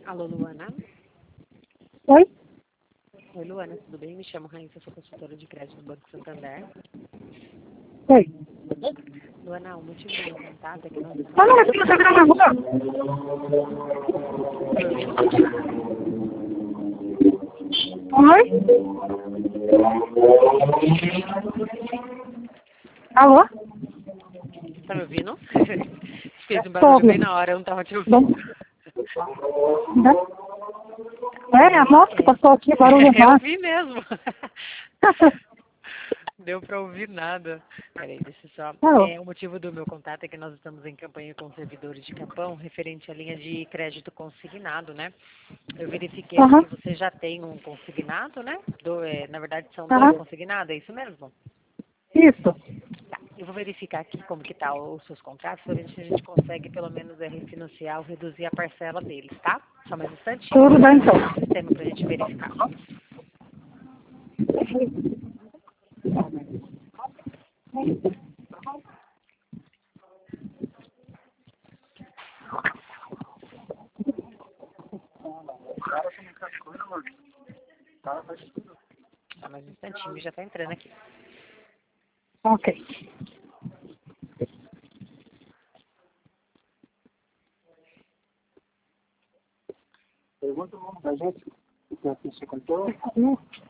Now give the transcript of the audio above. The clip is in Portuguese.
Alô, Luana? Oi? Oi, Luana, tudo bem? Me chamo Raíssa, sou consultora de crédito do Banco Santander. Oi. Luana, o motivo do meu contato é que nós estamos... Fala aqui, você tá me Tá me ouvindo? Oi? Alô? Tá me ouvindo? Fez um Tô barulho bem ouvindo. na hora, eu não tava te Bom. ouvindo. É, a moto passou aqui, barulho Eu lá. ouvi mesmo. Deu pra ouvir nada. Peraí, deixa eu só. Alô? O motivo do meu contato é que nós estamos em campanha com servidores de Capão, referente à linha de crédito consignado, né? Eu verifiquei aqui Aham. que você já tem um consignado, né? Na verdade, são dois Aham. consignados, é isso mesmo? Isso. Tá. Eu vou verificar aqui como que tá os seus contratos, para ver se a gente consegue, pelo menos, refinanciar ou reduzir a parcela deles, tá? Só mais um instantinho, Tudo vou bem, colocar então. no sistema pra gente verificar. Só mais um instantinho, já tá entrando aqui. Ok. Pergunta o nome da gente, que você contou.